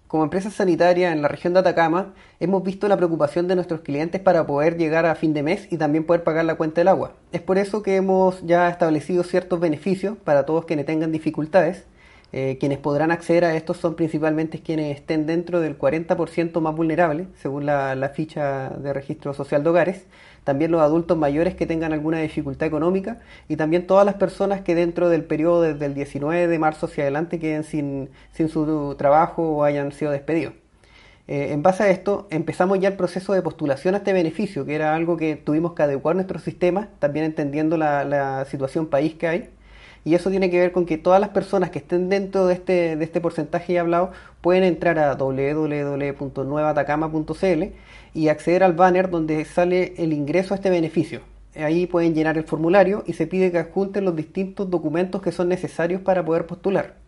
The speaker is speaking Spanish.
Como empresa sanitaria en la región de Atacama, hemos visto la preocupación de nuestros clientes para poder llegar a fin de mes y también poder pagar la cuenta del agua. Es por eso que hemos ya establecido ciertos beneficios para todos quienes tengan dificultades. Quienes podrán acceder a estos son principalmente quienes estén dentro del 40% más vulnerable, según la ficha de registro social de hogares. También los adultos mayores que tengan alguna dificultad económica y también todas las personas que dentro del periodo desde el 19 de marzo hacia adelante queden sin su trabajo o hayan sido despedidos. En base a esto, empezamos ya el proceso de postulación a este beneficio, que era algo que tuvimos que adecuar nuestro sistema, también entendiendo la situación país que hay. Y eso tiene que ver con que todas las personas que estén dentro de este porcentaje ya hablado pueden entrar a www.nuevatacama.cl y acceder al banner donde sale el ingreso a este beneficio. Ahí pueden llenar el formulario y se pide que adjunten los distintos documentos que son necesarios para poder postular.